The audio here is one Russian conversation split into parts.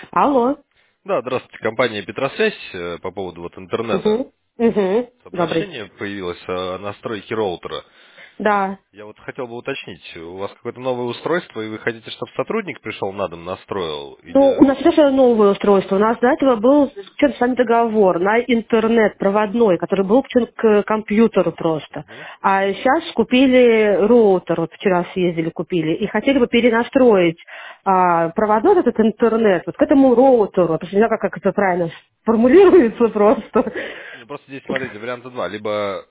Алло. Да, здравствуйте, компания Петросвязь по поводу вот интернета. Угу. Угу. Добрый. Обращение появилось о настройке роутера. Да. Я вот хотел бы уточнить, у вас какое-то новое устройство, и вы хотите, чтобы сотрудник пришел на дом, настроил? Ну, у Или... нас сейчас новое устройство. У нас до этого был заключен с вами договор на интернет проводной, который был включен к компьютеру просто. Мгм. А сейчас купили роутер, вот вчера съездили, купили, и хотели бы перенастроить проводной вот этот интернет вот к этому роутеру. Потому что не знаю, как это правильно формулируется просто. Ну, просто здесь, смотрите, варианта два. Либо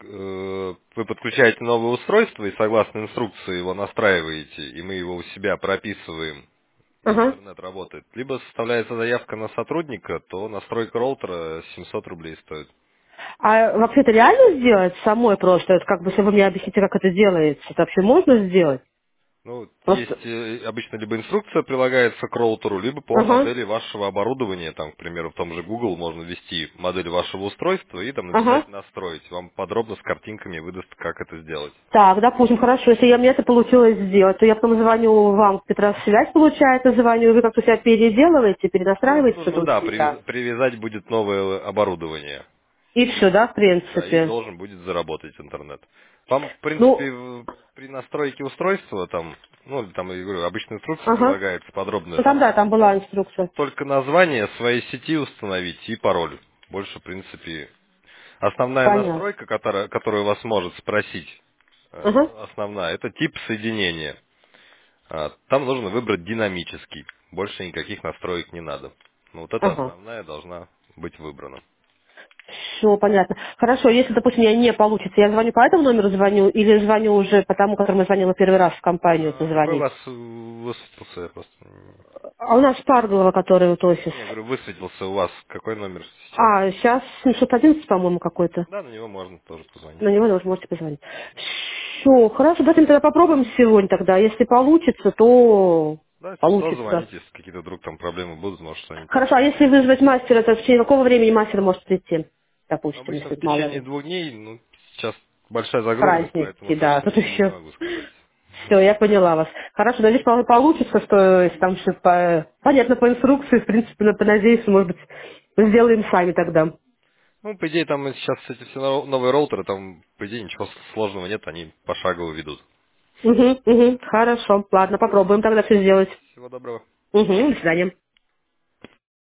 вы подключаете новое устройство и согласно инструкции его настраиваете, и мы его у себя прописываем, и Ага. интернет работает. Либо составляется заявка на сотрудника, то настройка роутера 700 рублей стоит. А вообще это реально сделать самой просто? Это как бы, если вы мне объясните, как это делается, это вообще можно сделать? Ну, Просто... есть обычно либо инструкция прилагается к роутеру, либо по Ага, модели вашего оборудования. Там, к примеру, в том же Google можно ввести модель вашего устройства и там ага. написать «настроить». Вам подробно с картинками выдаст, как это сделать. Так, допустим, хорошо, если мне это получилось сделать, то я потом звоню вам, Петросвязь, получается, звоню, и вы как-то себя переделываете, Ну, перенастраиваете что-то нужно, у да, себя. привязать будет новое оборудование. И все, да, в Да, и принципе. должен будет заработать интернет. Вам, в Ну, принципе, при настройке устройства, там, ну, там, я говорю, обычная инструкция ага. прилагается подробная, Ну там, там да, там была инструкция. только название своей сети установить и пароль. Больше, в принципе, основная Понятно. настройка, которую вас может спросить, Ага, основная, это тип соединения. Там нужно выбрать динамический. Больше никаких настроек не надо. Ну, вот эта ага. основная должна быть выбрана. Все понятно. Хорошо, если, допустим, у меня не получится, я звоню по этому номеру звоню или звоню уже по тому, которому я звонила первый раз в компанию Какой у позвонить? вас высветился? Я просто... А у нас Парголова, который вот офис. Не, говорю, высветился у вас. Какой номер сейчас? А, сейчас 711, по-моему, какой-то. Да, на него можно тоже позвонить. На него тоже можете позвонить. Все, хорошо, давайте тогда попробуем сегодня тогда. Если получится, то Да, если что, получится. звоните, если какие-то вдруг там проблемы будут, может что-нибудь Хорошо, а решим. если вызвать мастера, то в течение какого времени мастер может прийти? Допустим, Обычно если в это мало течение ли. 2 дней, ну, сейчас большая загрузка, поэтому Праздники, да, точно тут времени не еще. могу сказать. Все, я поняла вас. Хорошо, надеюсь, получится, что если там все понятно по инструкции, в принципе, понадеюсь, может быть, сделаем сами тогда. Ну, по идее, там сейчас эти все новые роутеры, там, по идее, ничего сложного нет, они пошагово ведут. Угу, угу, хорошо. Ладно, попробуем тогда все сделать. Всего доброго. Угу, до свидания.